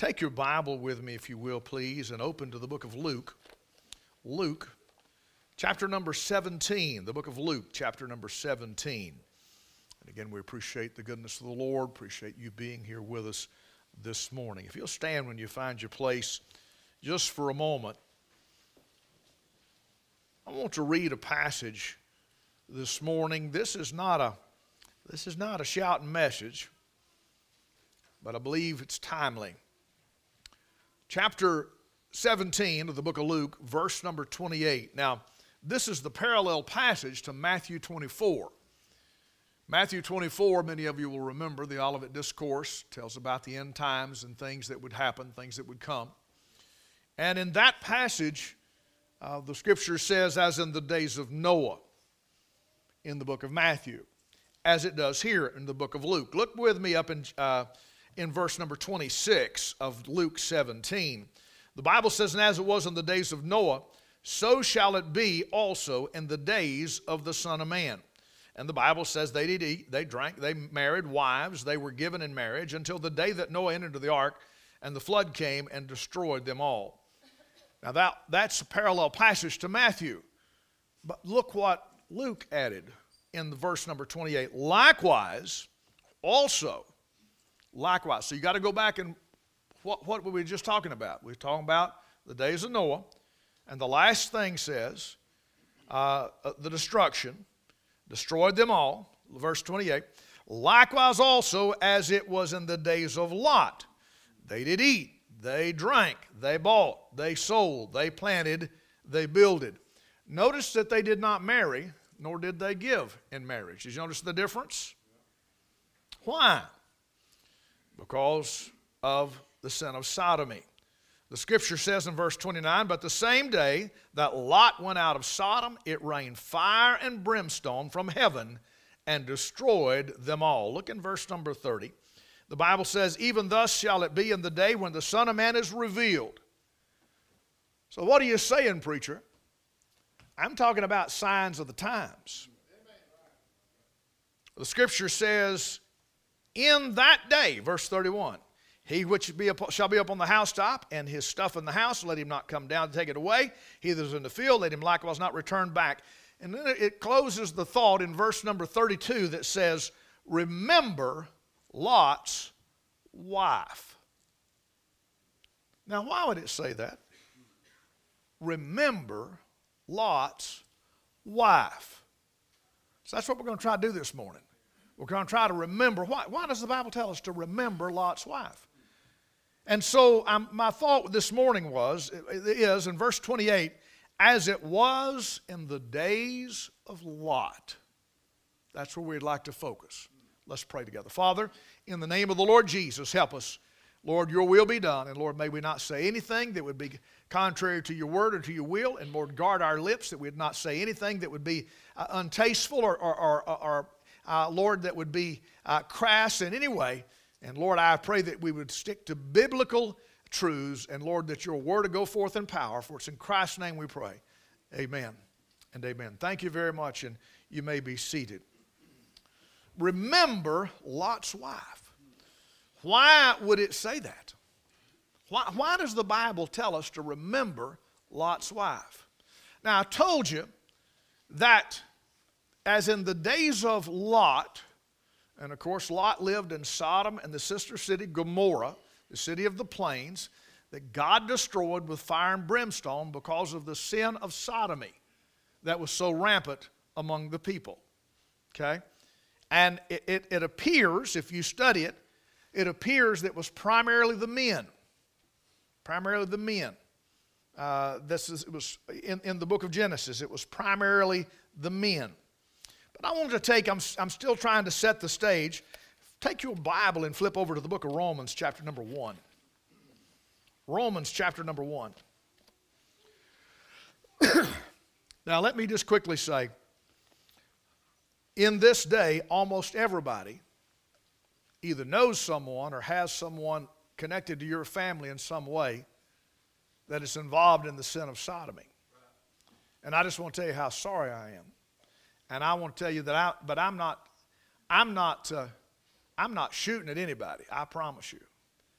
Take your Bible with me, if you will, please, and open to the book of Luke. Luke, chapter number 17. The book of Luke, chapter number 17. And again, we appreciate the goodness of the Lord, appreciate you being here with us this morning. If you'll stand when you find your place just for a moment, I want to read a passage this morning. This is not a shouting message, but I believe it's timely. Chapter 17 of the book of Luke, verse number 28. Now, this is the parallel passage to Matthew 24. Matthew 24, many of you will remember, the Olivet Discourse tells about the end times and things that would happen, things that would come. And in that passage, the scripture says, as in the days of Noah, in the book of Matthew, as it does here in the book of Luke. Look with me up in verse number 26 of Luke 17. The Bible says, and as it was in the days of Noah, so shall it be also in the days of the Son of Man. And the Bible says they did eat, they drank, they married wives, they were given in marriage until the day that Noah entered into the ark and the flood came and destroyed them all. Now that's a parallel passage to Matthew. But look what Luke added in the verse number 28. Likewise. So you got to go back and what were we just talking about? We were talking about the days of Noah. And the last thing says, the destruction, destroyed them all. Verse 28. Likewise also as it was in the days of Lot. They did eat, they drank, they bought, they sold, they planted, they builded. Notice that they did not marry, nor did they give in marriage. Did you notice the difference? Why? Because of the sin of sodomy. The scripture says in verse 29, but the same day that Lot went out of Sodom, it rained fire and brimstone from heaven and destroyed them all. Look in verse number 30. The Bible says, even thus shall it be in the day when the Son of Man is revealed. So what are you saying, preacher? I'm talking about signs of the times. The scripture says, in that day, verse 31, he which shall be up on the housetop, and his stuff in the house, let him not come down to take it away. He that is in the field, let him likewise not return back. And then it closes the thought in verse number 32 that says, remember Lot's wife. Now, why would it say that? Remember Lot's wife. So that's what we're going to try to do this morning. We're going to try to remember. Why does the Bible tell us to remember Lot's wife? And so my thought this morning is in verse 28, as it was in the days of Lot. That's where we'd like to focus. Let's pray together. Father, in the name of the Lord Jesus, help us. Lord, your will be done. And Lord, may we not say anything that would be contrary to your word or to your will. And Lord, guard our lips that we would not say anything that would be untasteful or Lord, that would be crass in any way. And Lord, I pray that we would stick to biblical truths. And Lord, that your word would go forth in power. For it's in Christ's name we pray. Amen and amen. Thank you very much, and you may be seated. Remember Lot's wife. Why would it say that? Why does the Bible tell us to remember Lot's wife? Now, I told you that as in the days of Lot, and of course Lot lived in Sodom and the sister city Gomorrah, the city of the plains, that God destroyed with fire and brimstone because of the sin of sodomy that was so rampant among the people. Okay? And it appears, if you study it, it appears that it was primarily the men. Primarily the men. It was in the book of Genesis, it was primarily the men. But I wanted to I'm still trying to set the stage. Take your Bible and flip over to the book of Romans, chapter number 1. Romans, chapter number 1. Now, let me just quickly say, in this day, almost everybody either knows someone or has someone connected to your family in some way that is involved in the sin of sodomy. And I just want to tell you how sorry I am. And I want to tell you that I'm not shooting at anybody, I promise you.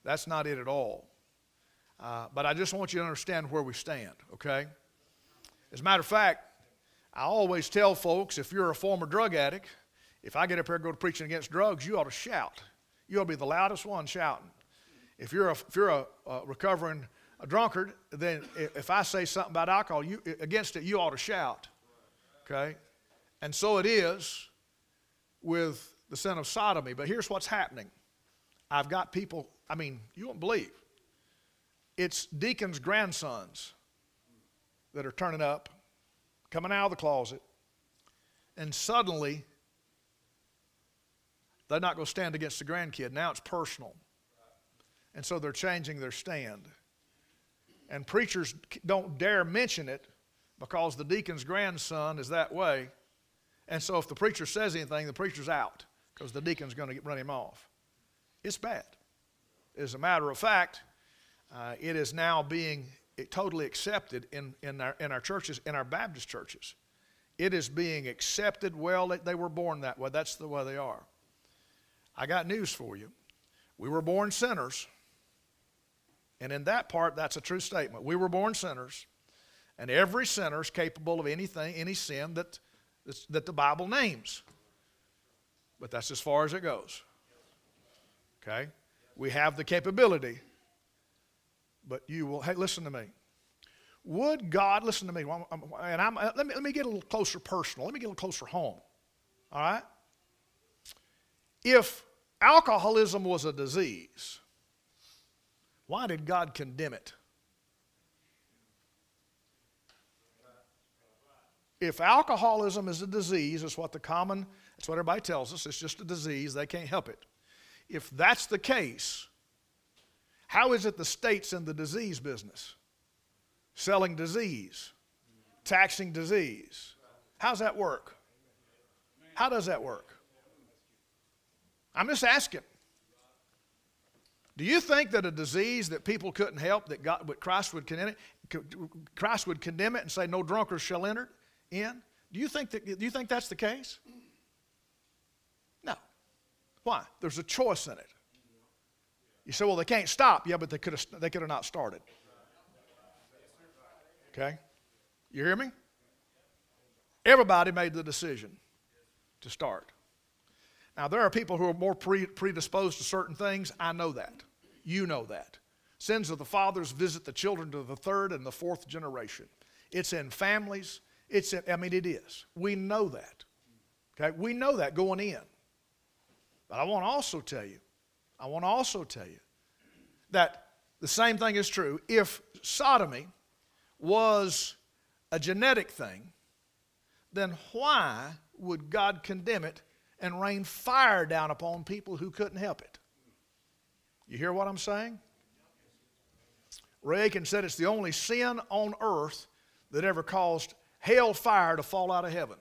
That's not it at all. But I just want you to understand where we stand, okay? As a matter of fact, I always tell folks, if you're a former drug addict, if I get up here and go to preaching against drugs, you ought to shout. You ought to be the loudest one shouting. If you're a recovering drunkard, then if I say something about alcohol against it, you ought to shout, okay? And so it is with the sin of sodomy. But here's what's happening. I've got people, you won't believe. It's deacons' grandsons that are turning up, coming out of the closet, and suddenly they're not going to stand against the grandkid. Now it's personal. And so they're changing their stand. And preachers don't dare mention it because the deacon's grandson is that way. And so if the preacher says anything, the preacher's out because the deacon's going to run him off. It's bad. As a matter of fact, it is now being totally accepted in our churches, in our Baptist churches. It is being accepted. Well, they were born that way. That's the way they are. I got news for you. We were born sinners. And in that part, that's a true statement. We were born sinners. And every sinner is capable of anything, any sin that the Bible names. But that's as far as it goes. Okay? We have the capability. But you will, hey, listen to me. Would God, listen to me, and let me get a little closer personal. Let me get a little closer home. All right? If alcoholism was a disease, why did God condemn it? If alcoholism is a disease, it's what everybody tells us, it's just a disease, they can't help it. If that's the case, how is it the state's in the disease business? Selling disease, taxing disease. How's that work? How does that work? I'm just asking. Do you think that a disease that people couldn't help, that Christ would condemn it and say no drunkards shall enter in? Do you think that's the case? No. Why? There's a choice in it. You say, well, they can't stop. Yeah, but they could have not started. Okay? You hear me? Everybody made the decision to start. Now, there are people who are more predisposed to certain things. I know that. You know that. Sins of the fathers visit the children to the third and the fourth generation. It's in families. It is. We know that. Okay? We know that going in. But I want to also tell you that the same thing is true. If sodomy was a genetic thing, then why would God condemn it and rain fire down upon people who couldn't help it? You hear what I'm saying? Ray Aiken said it's the only sin on earth that ever caused hail fire to fall out of heaven.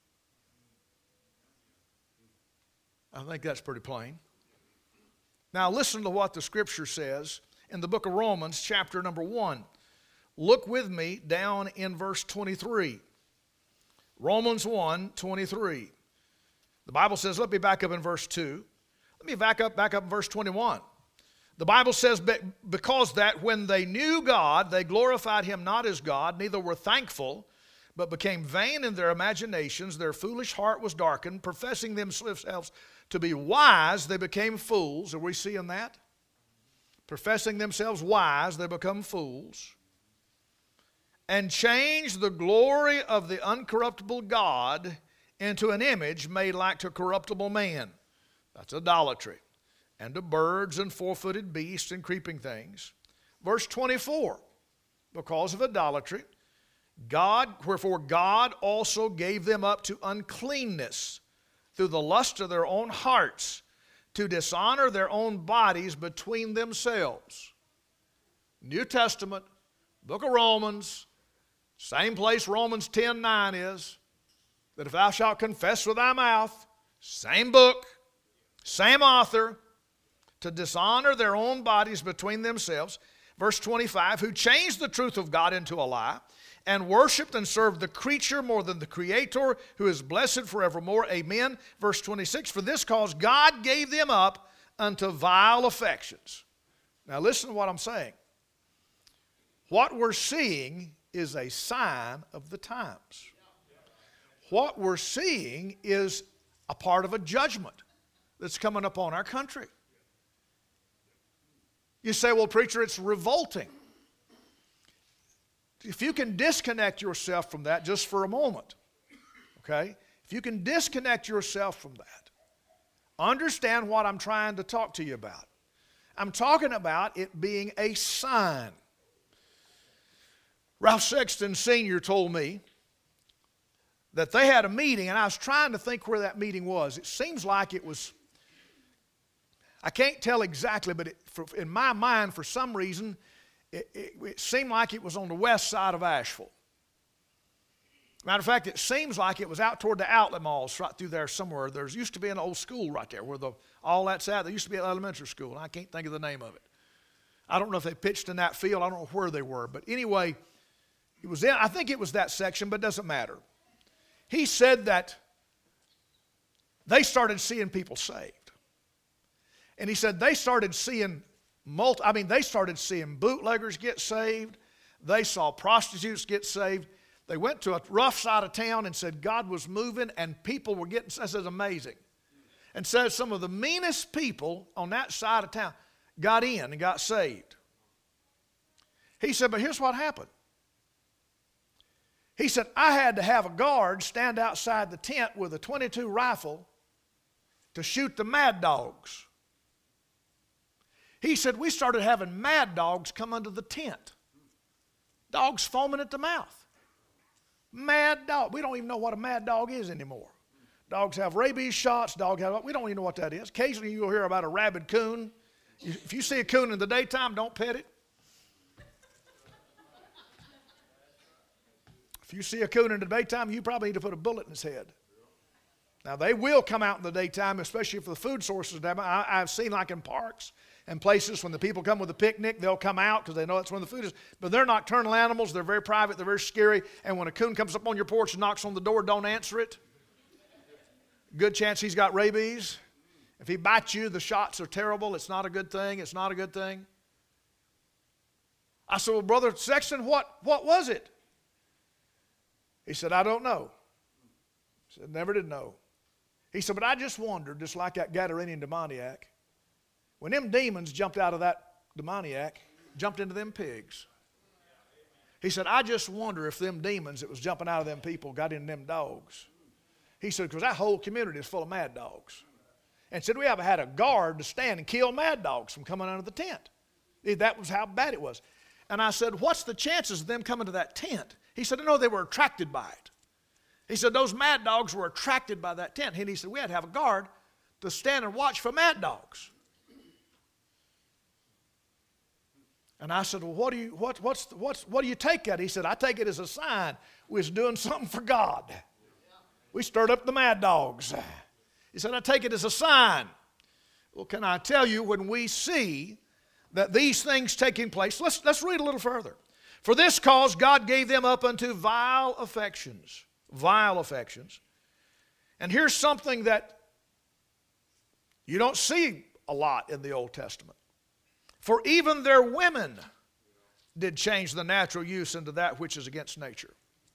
I think that's pretty plain. Now listen to what the Scripture says in the book of Romans, chapter number 1. Look with me down in verse 23. Romans 1:23. The Bible says, let me back up in verse 2. Let me back up in verse 21. The Bible says, because that when they knew God, they glorified Him not as God, neither were thankful, but became vain in their imaginations. Their foolish heart was darkened. Professing themselves to be wise, they became fools. Are we seeing that? Professing themselves wise, they become fools. And changed the glory of the uncorruptible God into an image made like to corruptible man. That's idolatry. And to birds and four-footed beasts and creeping things. Verse 24, because of idolatry, wherefore God also gave them up to uncleanness through the lust of their own hearts, to dishonor their own bodies between themselves. New Testament, book of Romans, same place Romans 10:9 is, that if thou shalt confess with thy mouth, same book, same author, to dishonor their own bodies between themselves. Verse 25, who changed the truth of God into a lie, and worshiped and served the creature more than the Creator, who is blessed forevermore. Amen. Verse 26, for this cause God gave them up unto vile affections. Now listen to what I'm saying. What we're seeing is a sign of the times. What we're seeing is a part of a judgment that's coming upon our country. You say, well, preacher, it's revolting. If you can disconnect yourself from that just for a moment, okay? If you can disconnect yourself from that, understand what I'm trying to talk to you about. I'm talking about it being a sign. Ralph Sexton Sr. told me that they had a meeting, and I was trying to think where that meeting was. It seems like it was, I can't tell exactly, but in my mind, for some reason, it seemed like it was on the west side of Asheville. Matter of fact, it seems like it was out toward the outlet malls right through there somewhere. There used to be an old school right there where all that's at. There used to be an elementary school, and I can't think of the name of it. I don't know if they pitched in that field. I don't know where they were. But anyway, I think it was that section, but it doesn't matter. He said that they started seeing people saved. And he said they started seeing they started seeing bootleggers get saved. They saw prostitutes get saved. They went to a rough side of town and said God was moving and people were getting, this is amazing. And said some of the meanest people on that side of town got in and got saved. He said, but here's what happened. He said, I had to have a guard stand outside the tent with a .22 rifle to shoot the mad dogs. He said, we started having mad dogs come under the tent. Dogs foaming at the mouth. Mad dog. We don't even know what a mad dog is anymore. Dogs have rabies shots. We don't even know what that is. Occasionally you'll hear about a rabid coon. If you see a coon in the daytime, don't pet it. If you see a coon in the daytime, you probably need to put a bullet in his head. Now, they will come out in the daytime, especially if the food sources. I've seen like in parks and places when the people come with a picnic, they'll come out because they know that's when the food is. But they're nocturnal animals. They're very private. They're very scary. And when a coon comes up on your porch and knocks on the door, don't answer it. Good chance he's got rabies. If he bites you, the shots are terrible. It's not a good thing. It's not a good thing. I said, well, Brother Sexton, what was it? He said, I don't know. He said, never did know. He said, but I just wondered, just like that Gadarenian demoniac, when them demons jumped out of that demoniac, jumped into them pigs. He said, I just wonder if them demons that was jumping out of them people got in them dogs. He said, because that whole community is full of mad dogs. And said, we haven't had a guard to stand and kill mad dogs from coming out of the tent. That was how bad it was. And I said, what's the chances of them coming to that tent? He said, no, they were attracted by it. He said, those mad dogs were attracted by that tent. And he said, we had to have a guard to stand and watch for mad dogs. And I said, well, what do you take that? He said, I take it as a sign we was doing something for God. We stirred up the mad dogs. He said, I take it as a sign. Well, can I tell you, when we see that these things taking place, let's read a little further. For this cause God gave them up unto vile affections. Vile affections. And here's something that you don't see a lot in the Old Testament. For even their women did change the natural use into that which is against nature.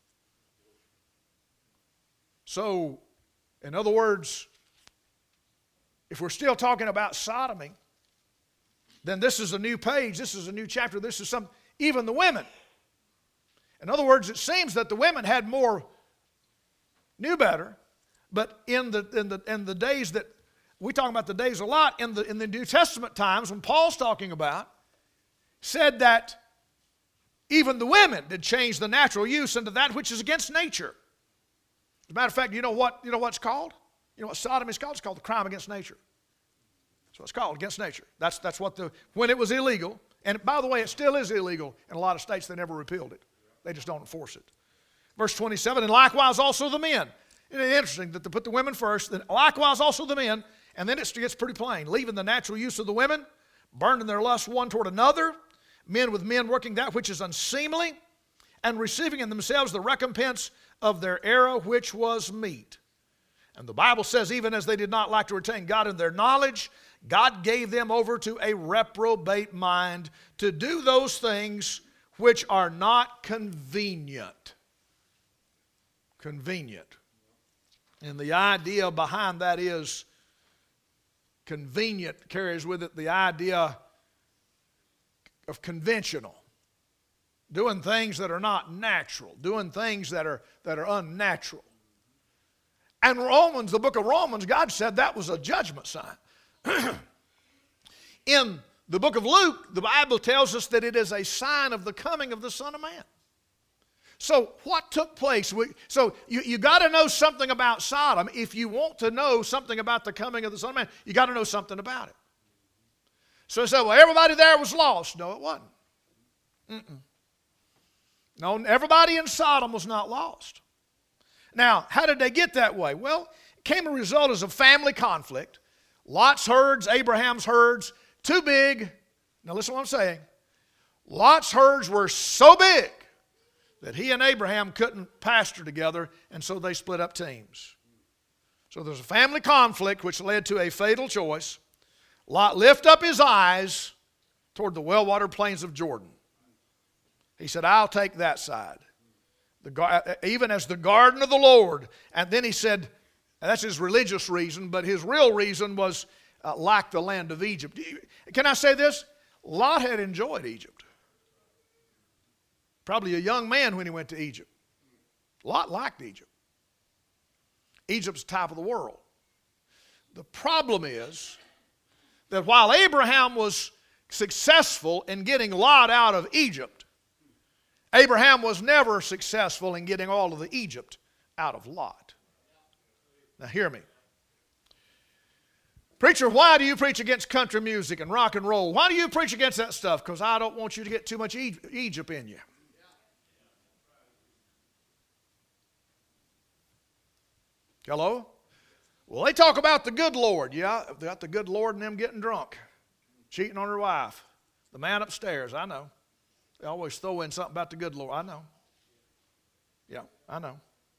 So, in other words, if we're still talking about sodomy, then this is a new page, this is a new chapter, this is even the women. In other words, it seems that the women had more, knew better, but in the days that, we talk about the days a lot, in the New Testament times, when Paul's talking about, said that even the women did change the natural use into that which is against nature. As a matter of fact, you know what it's called? You know what sodomy is called? It's called the crime against nature. That's what it's called, against nature. That's what when it was illegal, and by the way, it still is illegal in a lot of states. They never repealed it. They just don't enforce it. Verse 27, and likewise also the men. Isn't it interesting that they put the women first, then likewise also the men, and then it gets pretty plain. Leaving the natural use of the women, burning their lust one toward another, men with men working that which is unseemly, and receiving in themselves the recompense of their error which was meet. And the Bible says, even as they did not like to retain God in their knowledge, God gave them over to a reprobate mind to do those things which are not convenient. Convenient. And the idea behind that is convenient carries with it the idea of conventional. Doing things that are not natural. Doing things that are unnatural. And Romans, the book of Romans, God said that was a judgment sign. In the book of Luke, the Bible tells us that it is a sign of the coming of the Son of Man. So what took place? So you got to know something about Sodom. If you want to know something about the coming of the Son of Man, you got to know something about it. So they said, well, everybody there was lost. No, it wasn't. No, everybody in Sodom was not lost. Now, how did they get that way? Well, it came a result as a family conflict. Lot's herds, Abraham's herds, too big. Now listen to what I'm saying. Lot's herds were so big that he and Abraham couldn't pasture together, and so they split up teams. So there's a family conflict which led to a fatal choice. Lot lifted up his eyes toward the well-watered plains of Jordan. He said, I'll take that side. Even as the garden of the Lord. And then he said, and that's his religious reason, but his real reason was like the land of Egypt. Can I say this? Lot had enjoyed Egypt. Probably a young man when he went to Egypt. Lot liked Egypt. Egypt's the top of the world. The problem is that while Abraham was successful in getting Lot out of Egypt, Abraham was never successful in getting all of the Egypt out of Lot. Now hear me. Preacher, why do you preach against country music and rock and roll? Why do you preach against that stuff? Because I don't want you to get too much Egypt in you. Hello? Well, they talk about the good Lord. Yeah, they got the good Lord and them getting drunk, cheating on their wife. The man upstairs, I know. They always throw in something about the good Lord. I know. Yeah, I know.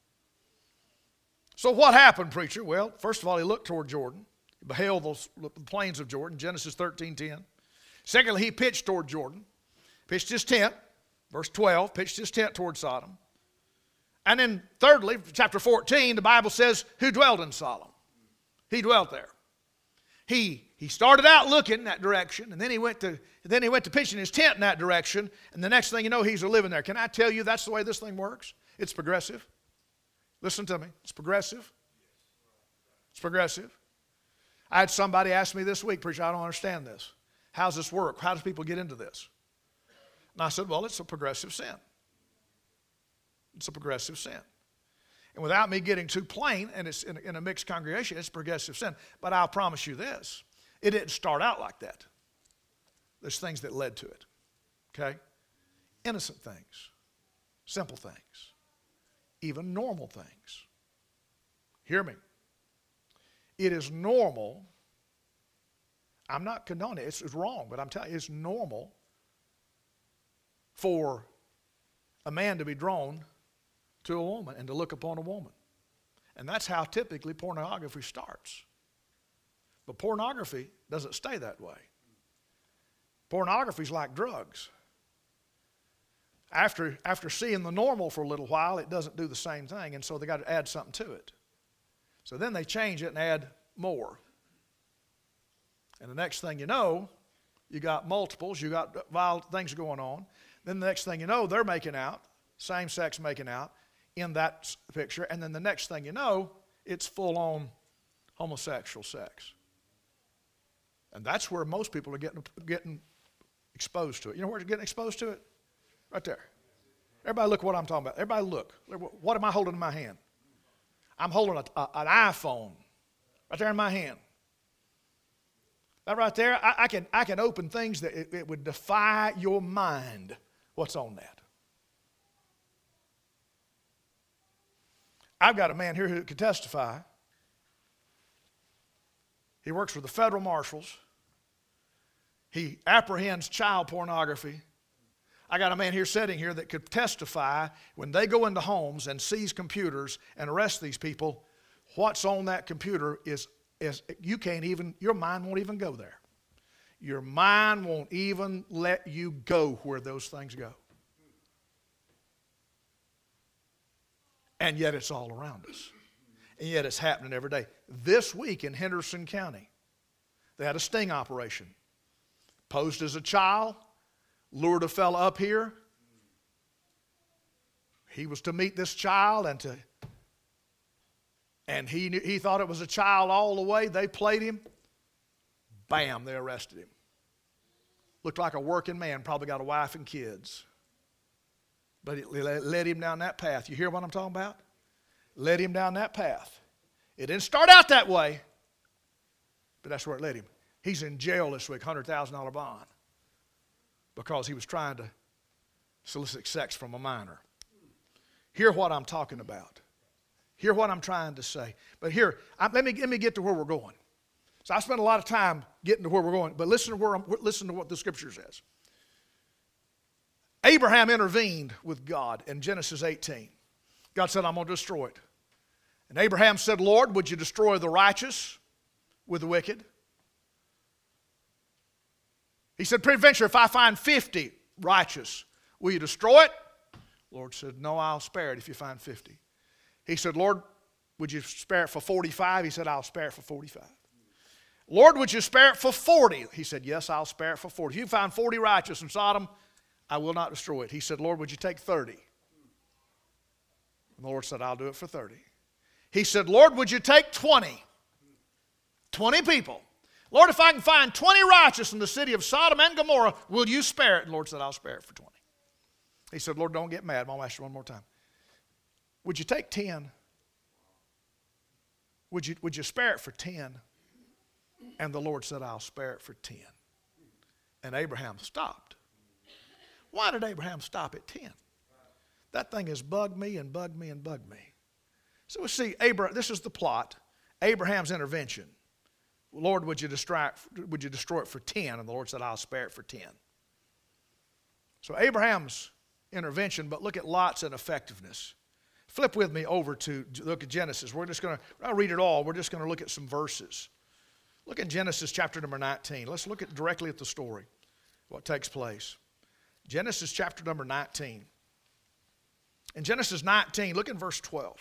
So what happened, preacher? Well, first of all, he looked toward Jordan. He beheld the plains of Jordan, Genesis 13:10. Secondly, he pitched toward Jordan. Pitched his tent, verse 12, pitched his tent toward Sodom. And then thirdly, chapter 14, the Bible says, who dwelled in Sodom? He dwelt there. He started out looking in that direction, and then he went to pitching his tent in that direction, and the next thing you know, he's living there. Can I tell you that's the way this thing works? It's progressive. Listen to me. It's progressive. It's progressive. I had somebody ask me this week, preacher, I don't understand this. How does this work? How do people get into this? And I said, well, it's a progressive sin. It's a progressive sin. And without me getting too plain, and it's in a mixed congregation, it's progressive sin. But I'll promise you this. It didn't start out like that. There's things that led to it. Okay? Innocent things. Simple things. Even normal things. Hear me. It is normal. I'm not condoning it. It's wrong, but I'm telling you, it's normal for a man to be drawn to a woman and to look upon a woman. And that's how typically pornography starts. But pornography doesn't stay that way. Pornography is like drugs. After seeing the normal for a little while, it doesn't do the same thing, and so they got to add something to it. So then they change it and add more. And the next thing you know, you got multiples, you got wild things going on. Then the next thing you know, they're making out, same sex making out in that picture, and then the next thing you know, it's full-on homosexual sex. And that's where most people are getting exposed to it. You know where they're getting exposed to it? Right there. Everybody look what I'm talking about. Everybody look. What am I holding in my hand? I'm holding an iPhone right there in my hand. That right there, I can open things that it would defy your mind what's on that. I've got a man here who can testify. He works for the federal marshals. He apprehends child pornography. I got a man here sitting here that could testify when they go into homes and seize computers and arrest these people, what's on that computer is you can't even, your mind won't even go there. Your mind won't even let you go where those things go. And yet it's all around us. And yet it's happening every day. This week in Henderson County, they had a sting operation. Posed as a child, lured a fella up here. He was to meet this child and he thought it was a child all the way. They played him. Bam, they arrested him. Looked like a working man, probably got a wife and kids. But it led him down that path. You hear what I'm talking about? Led him down that path. It didn't start out that way, but that's where it led him. He's in jail this week, $100,000 bond, because he was trying to solicit sex from a minor. Hear what I'm talking about. Hear what I'm trying to say. But here, let me get to where we're going. So I spent a lot of time getting to where we're going, but listen to what the Scripture says. Abraham intervened with God in Genesis 18. God said, I'm going to destroy it. And Abraham said, Lord, would you destroy the righteous with the wicked? He said, peradventure, if I find 50 righteous, will you destroy it? The Lord said, no, I'll spare it if you find 50. He said, Lord, would you spare it for 45? He said, I'll spare it for 45. Lord, would you spare it for 40? He said, yes, I'll spare it for 40. If you find 40 righteous in Sodom, I will not destroy it. He said, Lord, would you take 30? And the Lord said, I'll do it for 30. He said, Lord, would you take 20? 20 people. Lord, if I can find 20 righteous in the city of Sodom and Gomorrah, will you spare it? And the Lord said, I'll spare it for 20. He said, Lord, don't get mad. I'm going to ask you one more time. Would you take 10? Would you spare it for 10? And the Lord said, I'll spare it for 10. And Abraham stopped. Why did Abraham stop at 10? That thing has bugged me and bugged me and bugged me. So we see, this is the plot. Abraham's intervention. Lord, would you destroy it for 10? And the Lord said, I'll spare it for 10. So Abraham's intervention, but look at Lot's ineffectiveness. Flip with me over to look at Genesis. I'll read it all. We're just going to look at some verses. Look at Genesis chapter number 19. Let's look directly at the story, what takes place. Genesis chapter number 19. In Genesis 19, look at verse 12.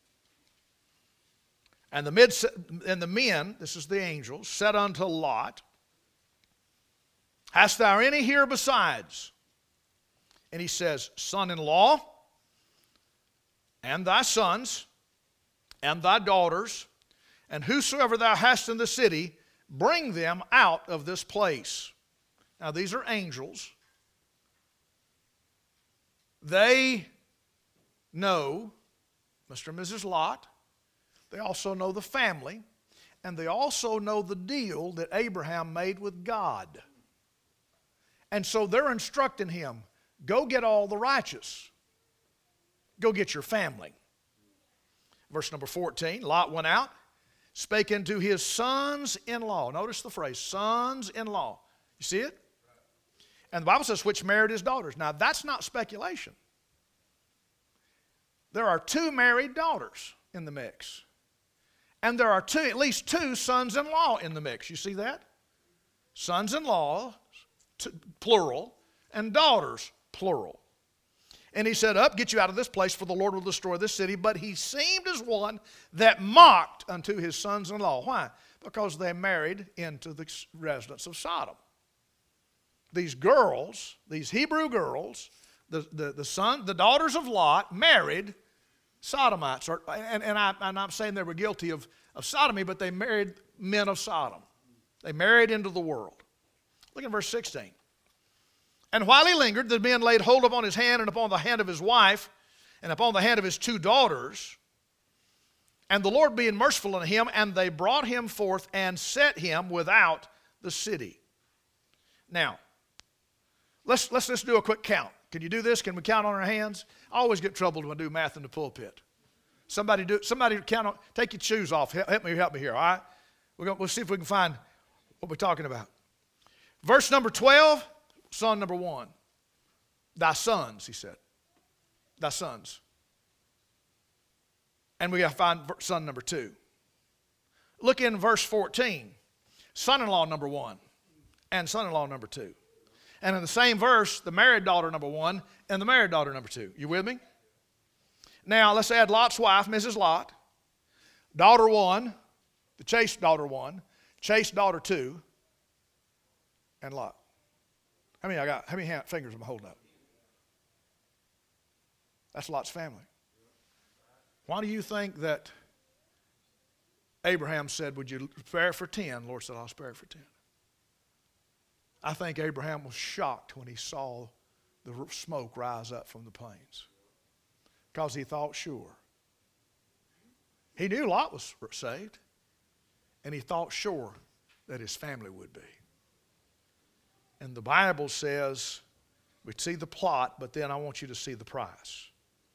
And the men, this is the angels, said unto Lot, hast thou any here besides? And he says, son-in-law, and thy sons, and thy daughters, and whosoever thou hast in the city, bring them out of this place. Now these are angels. They know Mr. and Mrs. Lot. They also know the family. And they also know the deal that Abraham made with God. And so they're instructing him, go get all the righteous. Go get your family. Verse number 14, Lot went out, spake unto his sons-in-law. Notice the phrase, sons-in-law. You see it? And the Bible says, which married his daughters. Now, that's not speculation. There are 2 married daughters in the mix. And there are at least 2 sons-in-law in the mix. You see that? Sons-in-law, plural, and daughters, plural. And he said, up, get you out of this place, for the Lord will destroy this city. But he seemed as one that mocked unto his sons-in-law. Why? Because they married into the residents of Sodom. These girls, these Hebrew girls, the daughters of Lot married Sodomites. And I'm not saying they were guilty of sodomy, but they married men of Sodom. They married into the world. Look at verse 16. And while he lingered, the men laid hold upon his hand and upon the hand of his wife and upon the hand of his 2 daughters. And the Lord being merciful unto him, and they brought him forth and set him without the city. Now, let's just do a quick count. Can you do this? Can we count on our hands? I always get troubled when I do math in the pulpit. Somebody count on, take your shoes off. Help me here, all right? We'll see if we can find what we're talking about. Verse number 12, son number 1. Thy sons, he said. Thy sons. And we got to find son number 2. Look in verse 14. Son-in-law number 1 and son-in-law number 2. And in the same verse, the married daughter number 1 and the married daughter number 2. You with me? Now, let's add Lot's wife, Mrs. Lot. Daughter 1, the chaste daughter 1, chaste daughter 2, and Lot. How many fingers am I holding up? That's Lot's family. Why do you think that Abraham said, would you spare it for 10? Lord said, I'll spare it for 10. I think Abraham was shocked when he saw the smoke rise up from the plains, because he thought sure. He knew Lot was saved, and he thought sure that his family would be. And the Bible says, we see the plot, but then I want you to see the price.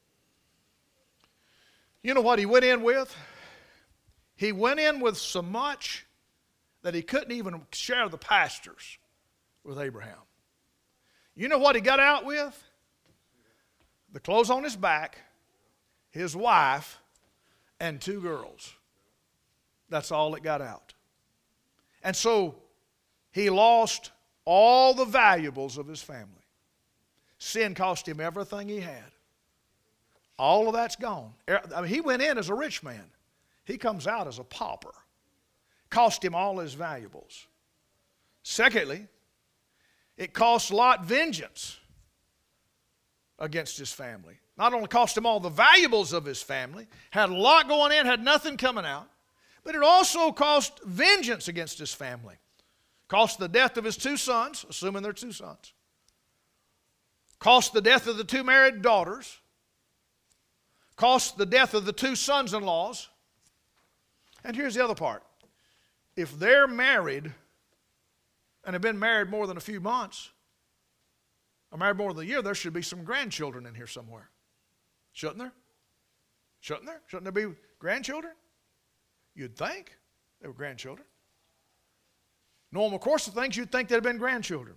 You know what he went in with? He went in with so much that he couldn't even share the pastures with Abraham. You know what he got out with? The clothes on his back, his wife, and 2 girls. That's all it got out. And so he lost all the valuables of his family. Sin cost him everything he had. All of that's gone. I mean, he went in as a rich man. He comes out as a pauper. Cost him all his valuables. Secondly, it cost Lot vengeance against his family. Not only cost him all the valuables of his family, had a lot going in, had nothing coming out, but it also cost vengeance against his family. Cost the death of his 2 sons, assuming they're 2 sons. Cost the death of the 2 married daughters. Cost the death of the 2 sons-in-laws. And here's the other part. If they're married and have been married more than a few months, or married more than a year, there should be some grandchildren in here somewhere. Shouldn't there? Shouldn't there? Shouldn't there be grandchildren? You'd think they were grandchildren. Normal course of things, you'd think they'd have been grandchildren.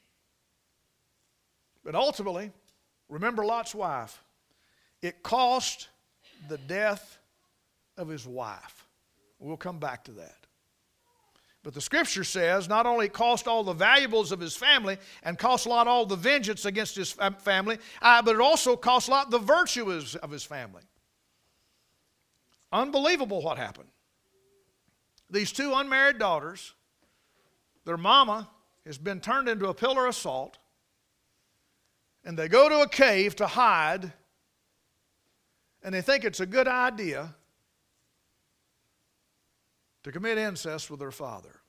But ultimately, remember Lot's wife. It cost the death of his wife. We'll come back to that. But the Scripture says not only it cost all the valuables of his family and cost Lot all the vengeance against his family, but it also cost Lot the virtue of his family. Unbelievable what happened. These 2 unmarried daughters, their mama has been turned into a pillar of salt, and they go to a cave to hide, and they think it's a good idea to commit incest with their father.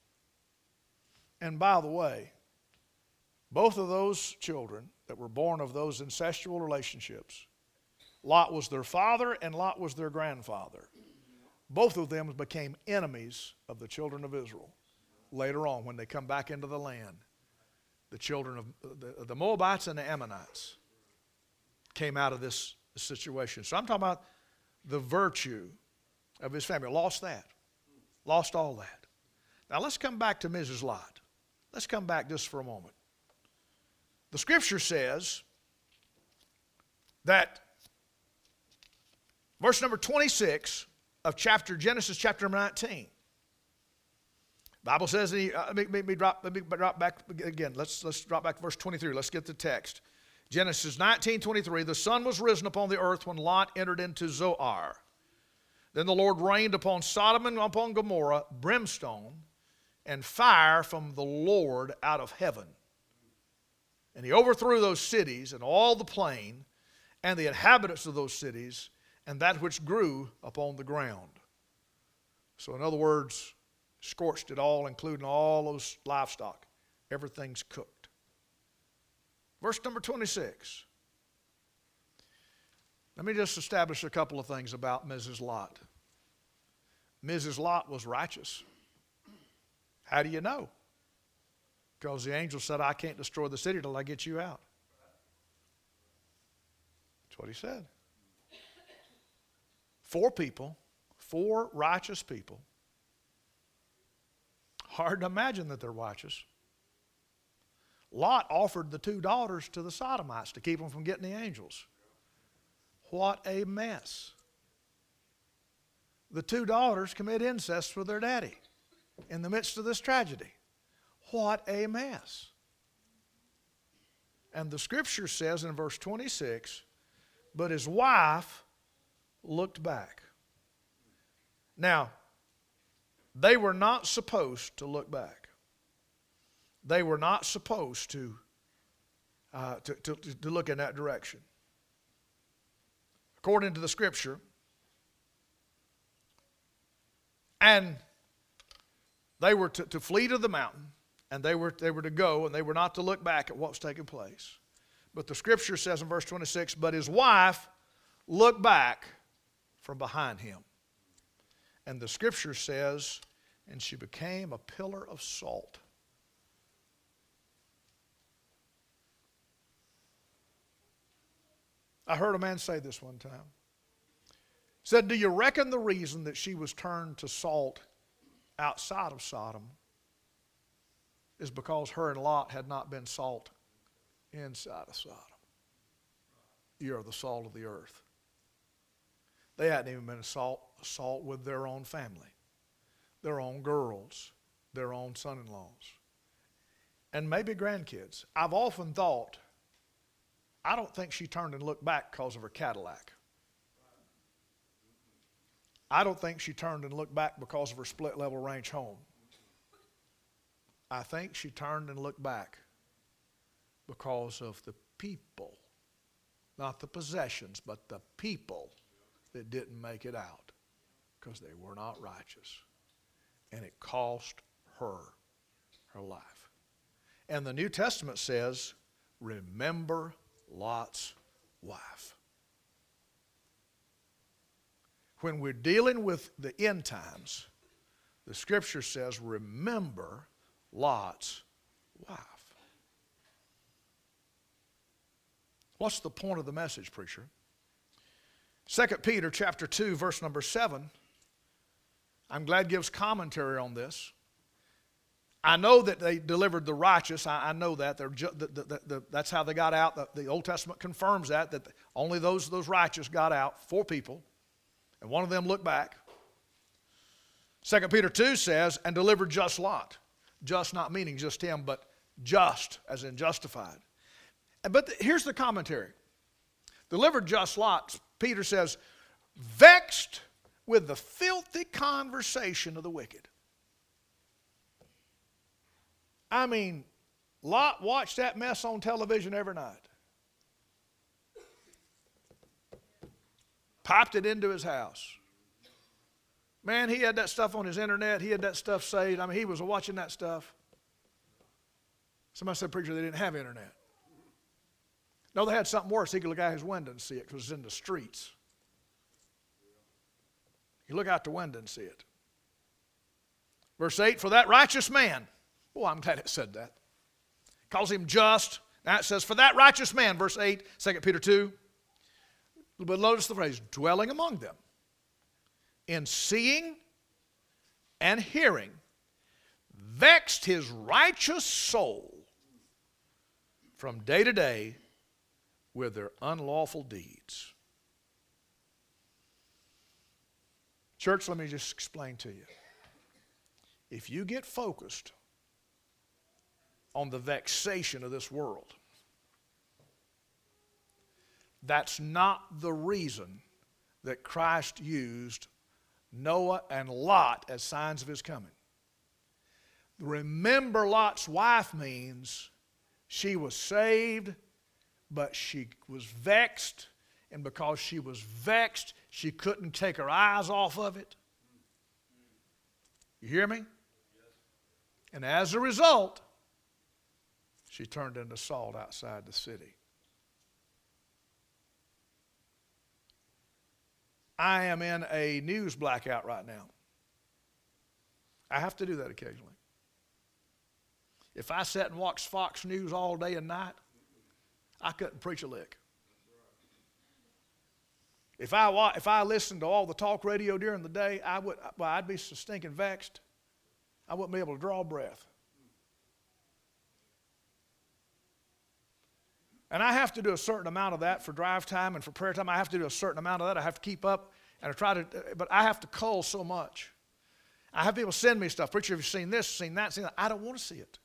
And by the way, both of those children that were born of those incestual relationships, Lot was their father and Lot was their grandfather. Both of them became enemies of the children of Israel later on when they come back into the land. The children of the Moabites and the Ammonites came out of this situation. So I'm talking about the virtue of his family. Lost that. Lost all that. Now let's come back to Mrs. Lot. Let's come back just for a moment. The Scripture says that verse number 26 of Genesis chapter number 19. The Bible says, let me drop back again. Let's drop back to verse 23. Let's get the text. Genesis 19:23. The sun was risen upon the earth when Lot entered into Zoar. Then the Lord rained upon Sodom and upon Gomorrah brimstone and fire from the Lord out of heaven. And he overthrew those cities and all the plain and the inhabitants of those cities and that which grew upon the ground. So in other words, scorched it all, including all those livestock. Everything's cooked. Verse number 26. Let me just establish a couple of things about Mrs. Lot. Mrs. Lot was righteous. How do you know? Because the angel said, I can't destroy the city till I get you out. That's what he said. 4 people, 4 righteous people. Hard to imagine that they're righteous. Lot offered the 2 daughters to the Sodomites to keep them from getting the angels. What a mess. the two daughters commit incest with their daddy in the midst of this tragedy. What a mess. And the scripture says in verse 26, but his wife looked back. Now, they were not supposed to look back. They were not supposed to look in that direction. According to the scripture, and they were to flee to the mountain, and they were to go, and they were not to look back at what was taking place. But the scripture says in verse 26, but his wife looked back from behind him. And the scripture says, and she became a pillar of salt. I heard a man say this one time. He said, do you reckon the reason that she was turned to salt outside of Sodom is because her and Lot had not been salt inside of Sodom? You are the salt of the earth. They hadn't even been salt with their own family, their own girls, their own son-in-laws, and maybe grandkids. I've often thought, I don't think she turned and looked back because of her Cadillac. I don't think she turned and looked back because of her split-level ranch home. I think she turned and looked back because of the people, not the possessions, but the people that didn't make it out because they were not righteous. And it cost her her life. And the New Testament says, remember Lot's wife. When we're dealing with the end times, the scripture says, remember Lot's wife. What's the point of the message, preacher? 2 Peter chapter 2, verse number 7. I'm glad gives commentary on this. I know that they delivered the righteous. I know that. That's how they got out. The Old Testament confirms that only those righteous got out, 4 people, and one of them looked back. 2 Peter 2 says, and delivered just Lot. Just not meaning just him, but just as in justified. But here's the commentary. Delivered just Lot, Peter says, vexed with the filthy conversation of the wicked. I mean, Lot watched that mess on television every night. Piped it into his house. Man, he had that stuff on his internet. He had that stuff saved. I mean, he was watching that stuff. Somebody said, preacher, they didn't have internet. No, they had something worse. He could look out his window and see it because it's in the streets. You look out the window and see it. Verse 8, for that righteous man. Oh, I'm glad it said that. Calls him just. Now it says, for that righteous man, verse 8, 2 Peter 2. But notice the phrase, dwelling among them, in seeing and hearing, vexed his righteous soul from day to day with their unlawful deeds. Church, let me just explain to you. If you get focused on the vexation of this world, that's not the reason that Christ used Noah and Lot as signs of his coming. Remember Lot's wife means she was saved, but she was vexed, and because she was vexed, she couldn't take her eyes off of it. You hear me? And as a result, she turned into salt outside the city. I am in a news blackout right now. I have to do that occasionally. If I sat and watched Fox News all day and night, I couldn't preach a lick. If I listened to all the talk radio during the day, I'd be so stinking vexed, I wouldn't be able to draw a breath. And I have to do a certain amount of that for drive time and for prayer time. I have to do a certain amount of that. I have to keep up And but I have to cull so much. I have people send me stuff. Preacher, have you seen this, seen that, seen that? I don't want to see it.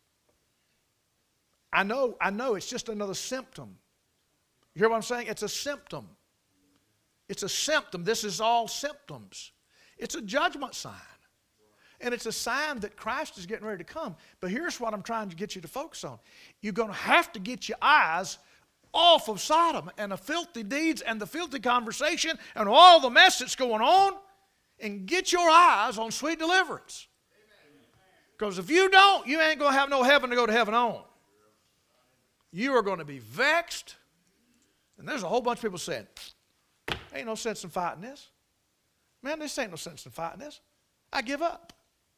I know it's just another symptom. You hear what I'm saying? It's a symptom. It's a symptom. This is all symptoms. It's a judgment sign. And it's a sign that Christ is getting ready to come. But here's what I'm trying to get you to focus on. You're going to have to get your eyes off of Sodom and the filthy deeds and the filthy conversation and all the mess that's going on, and get your eyes on sweet deliverance. Because if you don't, you ain't going to have no heaven to go to heaven on. You are going to be vexed. And there's a whole bunch of people saying, ain't no sense in fighting this. Man, this ain't no sense in fighting this. I give up.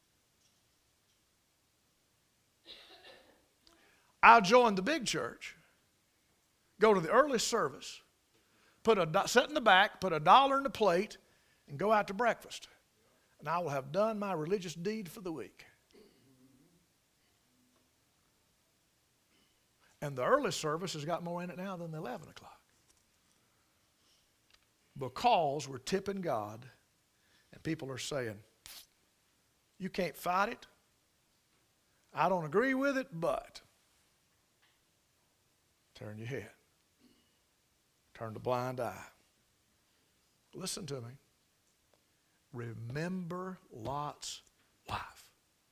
I'll join the big church, go to the early service, sit in the back, put $1 in the plate, and go out to breakfast. And I will have done my religious deed for the week. And the early service has got more in it now than the 11 o'clock. Because we're tipping God, and people are saying, you can't fight it. I don't agree with it, but turn your head. Turn the blind eye. Listen to me. Remember Lot's life.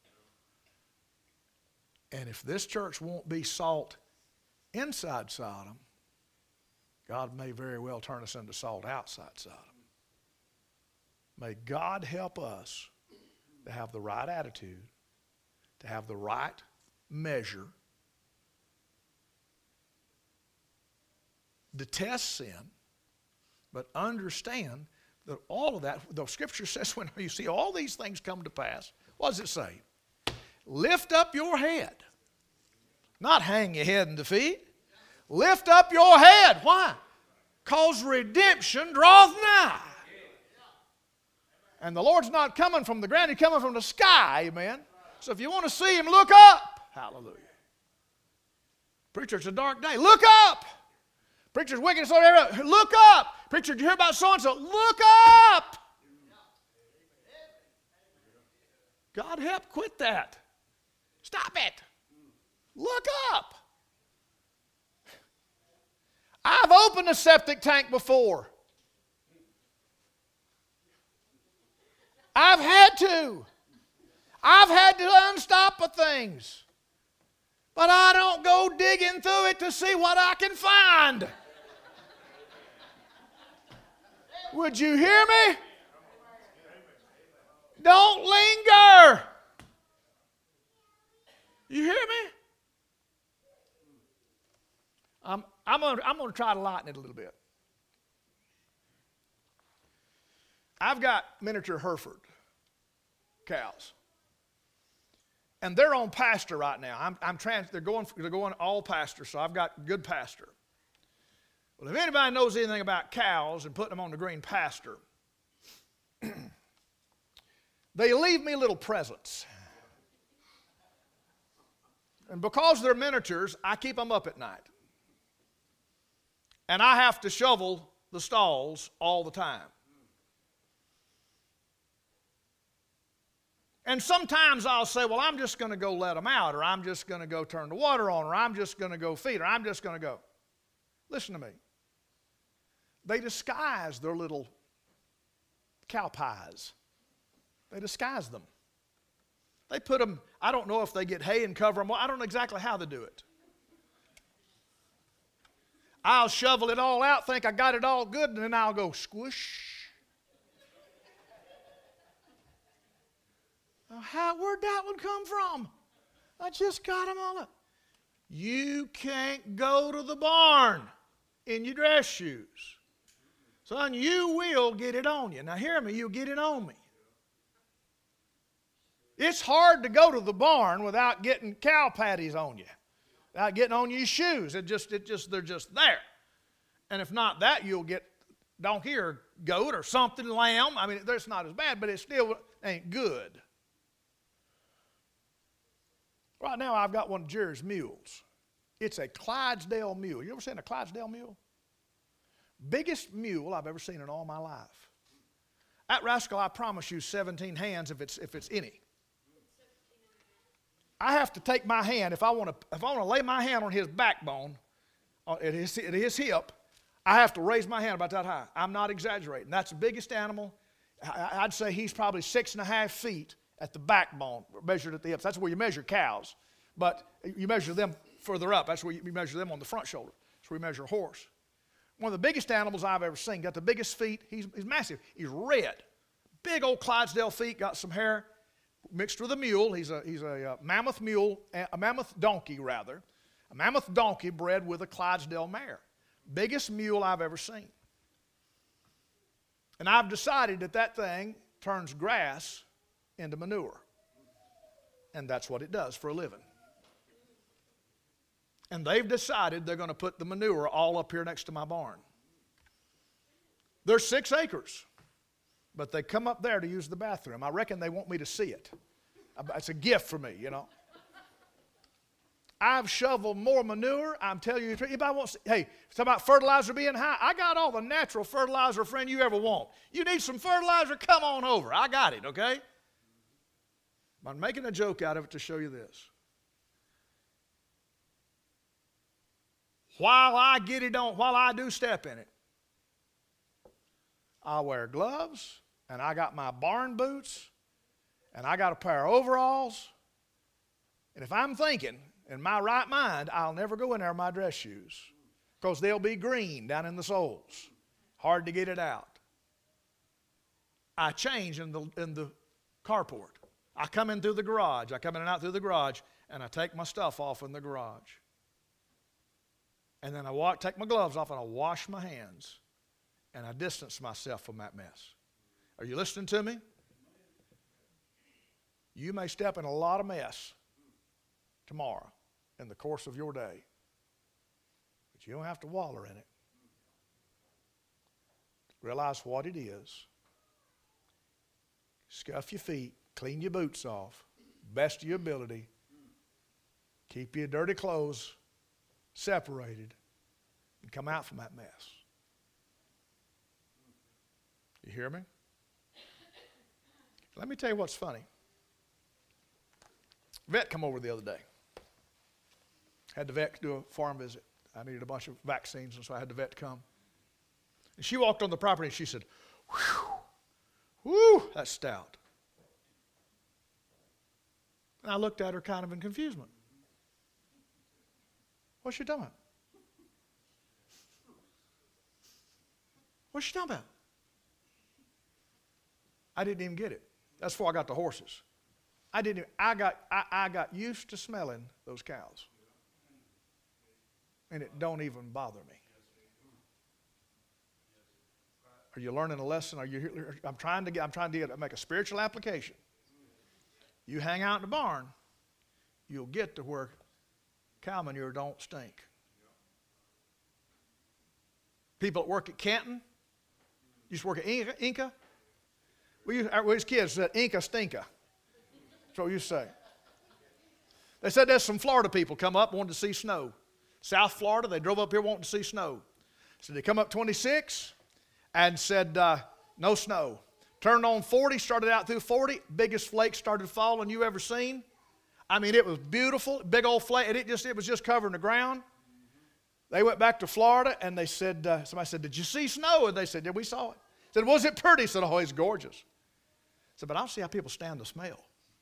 And if this church won't be salt inside Sodom, God may very well turn us into salt outside Sodom. May God help us to have the right attitude, to have the right measure, detest sin, but understand that all of that, the Scripture says when you see all these things come to pass, what does it say? Lift up your head. Not hang your head in defeat. Lift up your head. Why? Because redemption draweth nigh. And the Lord's not coming from the ground, He's coming from the sky, amen? So if you want to see Him, look up. Hallelujah. Preacher, it's a dark day. Look up. Preacher's wicked, so look up. Preacher, did you hear about so-and-so? Look up. God help, quit that. Stop it. Look up. I've opened a septic tank before. I've had to. I've had to unstop things. But I don't go digging through it to see what I can find. Would you hear me? Don't linger. You hear me? I'm going to try to lighten it a little bit. I've got miniature Hereford cows. And they're on pasture right now. They're going all pasture, so I've got good pasture. Well, if anybody knows anything about cows and putting them on the green pasture, they leave me little presents. And because they're miniatures, I keep them up at night. And I have to shovel the stalls all the time. And sometimes I'll say, well, I'm just going to go let them out, or I'm just going to go turn the water on, or I'm just going to go feed, or I'm just going to go. Listen to me. They disguise their little cow pies. They disguise them. They put them, I don't know if they get hay and cover them. I don't know exactly how they do it. I'll shovel it all out, think I got it all good, and then I'll go squish. Where'd that one come from? I just got them all up. You can't go to the barn in your dress shoes. Son, you will get it on you. Now hear me, you'll get it on me. It's hard to go to the barn without getting cow patties on you, without getting on your shoes. They're just there. And if not that, you'll get donkey or goat or something, lamb. I mean, it's not as bad, but it still ain't good. Right now, I've got one of Jerry's mules. It's a Clydesdale mule. You ever seen a Clydesdale mule? Biggest mule I've ever seen in all my life. That rascal, I promise you, 17 hands if it's any. I have to take my hand, if I want to lay my hand on his backbone, at his hip, I have to raise my hand about that high. I'm not exaggerating. That's the biggest animal. I'd say he's probably 6.5 feet at the backbone, measured at the hips. That's where you measure cows. But you measure them further up. That's where you measure them on the front shoulder. That's where you measure a horse. One of the biggest animals I've ever seen. Got the biggest feet. He's massive. He's red. Big old Clydesdale feet. Got some hair mixed with a mule. He's a mammoth mule, a mammoth donkey rather. A mammoth donkey bred with a Clydesdale mare. Biggest mule I've ever seen. And I've decided that thing turns grass into manure. And that's what it does for a living. And they've decided they're going to put the manure all up here next to my barn. There's 6 acres. But they come up there to use the bathroom. I reckon they want me to see it. It's a gift for me, you know. I've shoveled more manure. I'm telling you, anybody wants, hey, it's about fertilizer being high. I got all the natural fertilizer, friend, you ever want. You need some fertilizer? Come on over. I got it, okay? I'm making a joke out of it to show you this. While I get it on, while I do step in it, I wear gloves, and I got my barn boots, and I got a pair of overalls. And if I'm thinking, in my right mind, I'll never go in there in my dress shoes because they'll be green down in the soles. Hard to get it out. I change in the carport. I come in through the garage. I come in and out through the garage, and I take my stuff off in the garage. And then I take my gloves off, and I wash my hands, and I distance myself from that mess. Are you listening to me? You may step in a lot of mess tomorrow in the course of your day, but you don't have to wallow in it. Realize what it is. Scuff your feet, clean your boots off, best of your ability. Keep your dirty clothes separated and come out from that mess. You hear me? Let me tell you what's funny. Vet come over the other day. Had the vet do a farm visit. I needed a bunch of vaccines, and so I had the vet come. And she walked on the property, and she said, whew, that's stout. And I looked at her kind of in confusement. What's she talking about? What's she talking about? I didn't even get it. That's before I got the horses. I got used to smelling those cows. And it don't even bother me. Are you learning a lesson? I'm trying to make a spiritual application. You hang out in the barn, you'll get to where cow manure don't stink. People that work at Canton, used to work at Inca. We as kids said, Inca stinka. That's what we used to say. They said there's some Florida people come up wanting to see snow. South Florida, they drove up here wanting to see snow. So they come up 26 and said, no snow. Turned on 40, started out through 40, biggest flake started falling you ever seen. I mean, it was beautiful, big old flake, and it was just covering the ground. They went back to Florida, and they said, somebody said, did you see snow? And they said, yeah, we saw it. Said, was it pretty? Said, oh, it's gorgeous. Said, but I don't see how people stand the smell.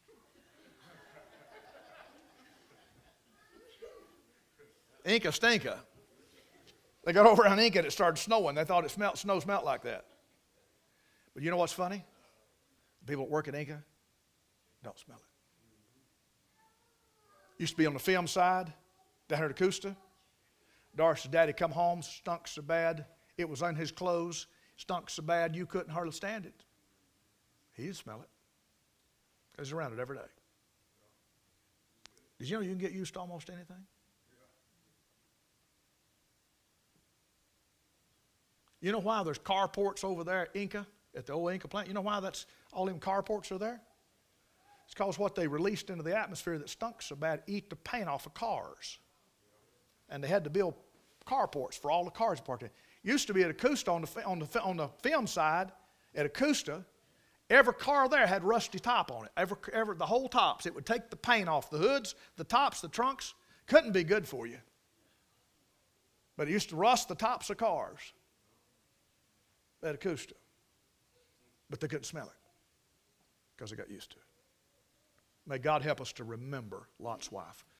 Inca stinka. They got over on Inca and it started snowing. They thought snow smelled like that. But you know what's funny? The people that work at Inca don't smell it. Used to be on the film side, down here at Acosta. Doris's daddy come home, stunk so bad, it was on his clothes, stunk so bad you couldn't hardly stand it. He didn't smell it. Because he's around it every day. Did you know you can get used to almost anything? You know why there's carports over there at Inca, at the old Inca plant? You know why all them carports are there? It's because what they released into the atmosphere that stunk so bad eat the paint off of cars. And they had to build carports for all the cars parked in. Used to be at Acosta on the film side, at Acosta, Every car there had rusty top on it. The whole tops. It would take the paint off the hoods, the tops, the trunks. Couldn't be good for you. But it used to rust the tops of cars at Augusta. But they couldn't smell it because they got used to it. May God help us to remember Lot's wife.